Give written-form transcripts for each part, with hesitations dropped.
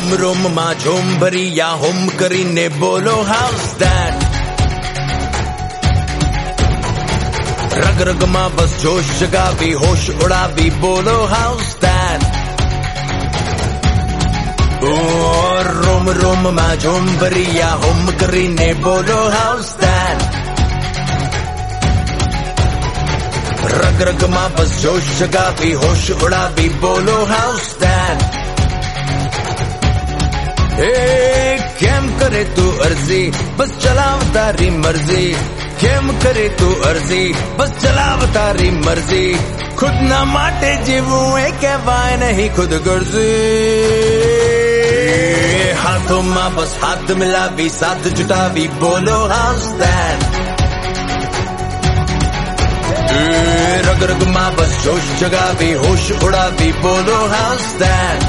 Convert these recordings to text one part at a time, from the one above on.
રોમ રોમમાં ઝૂમ ભરી યા હોમ કરીને બોલો હાઉસ ધેટ. રગ રગમાં બસ જોશ જગાવી હોશ ઉડાવી બોલો હાઉસ ધેટ. રોમ રોમમાં ઝૂમ ભરી યા હોમ કરીને બોલો હાઉસ ધેટ. રગ રગમાં બસ જોશ જગાવી હોશ ઉડાવી બોલો હાઉસ ધેટ. કેમ કરે તું અરજી બસ ચલાવ તારી મરજી. કેમ કરે તું અરજી બસ ચલાવ તારી મરજી. ખુદના માટે જીવવું એ કહેવાય નહીં ખુદ ગરજી. હાથોમાં બસ હાથ મિલાવી સાથ જુટાવી બોલો હાઉસ ધેટ. રગ રગમાં બસ જોશ જગાવી હોશ ઉડાવી બોલો હાઉસ ધેટ.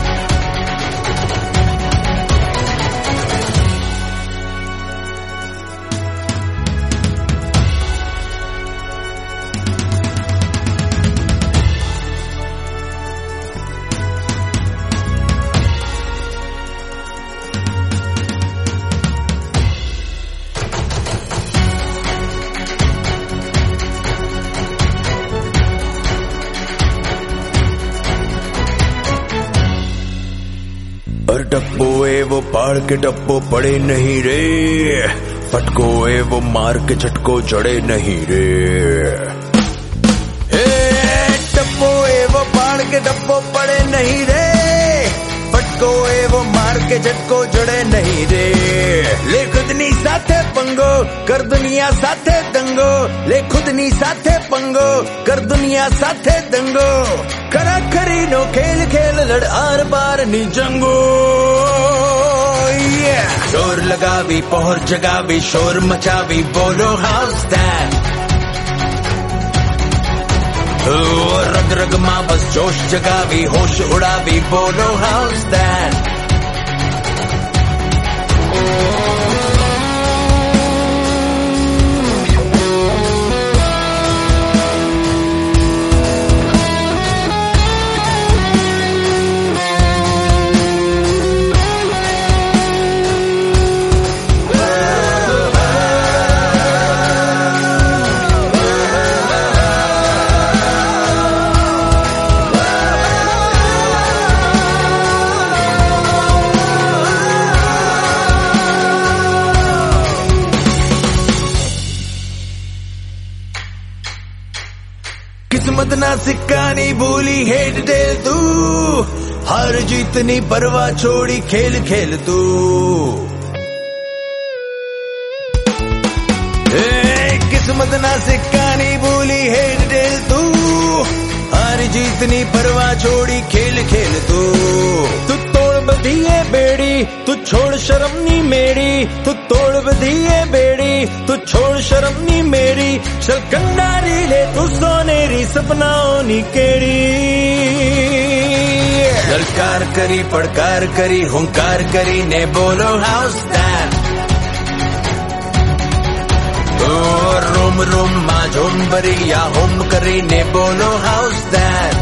डब्बो एवो पाड़ के डब्बो पड़े नहीं रे. फटको एवो मार के झटको जड़े नहीं रे. डब्बो एवो पाड़ के डब्बो पड़े नहीं रे. फटको एवो मार के झटको जड़े नहीं रे. ले खुदनी साथे पंगो कर दुनिया साथे दंगो. ले खुदनी साथे पंगो कर दुनिया साथे दंगो. करा खरी नो खेल खेल लड़ आर पार नी जंगो. शोर लगावी पहर जगावी शोर मचावी बोलो हाउस धैट. रग रग मां बस जोश जगावी होश उड़ावी बोलो हाउस धैट. किस्मत ना सिक्कानी भूली हेड टेल तू. हार जीतनी परवाह छोड़ी खेल खेल तू. किस्मत ना सिक्कानी भूली हेड टेल तू. हार जीतनी परवाह छोड़ी खेल खेल तू. तू तोड़ बधी है बेड़ी तू छोड़ शर्म नी मेरी. तू तोड़ बधी है बेड़ी तू छोड़ शर्म नी मेरी. चल कंडारी ले तू सोनेरी सपनाओं नी केड़ी. ललकार करी पड़कार करी हुंकार करी ने बोलो हाउस धैट. रोम रोम मां झूम भरी या होम करी ने बोलो हाउस धैट.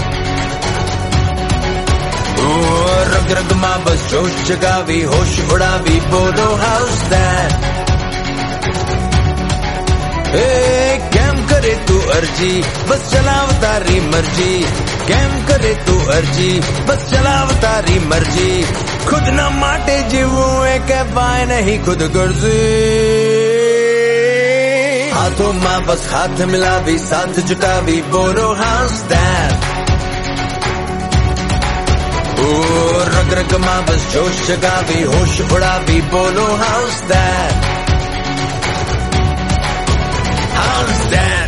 रग रग मां बस जोश जगावी होश उड़ावी बोलो हाउस धैट. કેમ કરે તું અરજી બસ ચલાવ તારી મરજી. કેમ કરે તું અરજી બસ ચલાવ તારી મરજી. ખુદના માટે જીવવું એ કહેવાય નહીં ખુદ ગરજી. હાથોમાં બસ હાથ મિલાવી સાથ જુટાવી બોલો હાઉસ ધેટ. રગ રગમાં બસ જોશ જગાવી હોશ ઉડાવી બોલો હાઉસ ધેટ. House that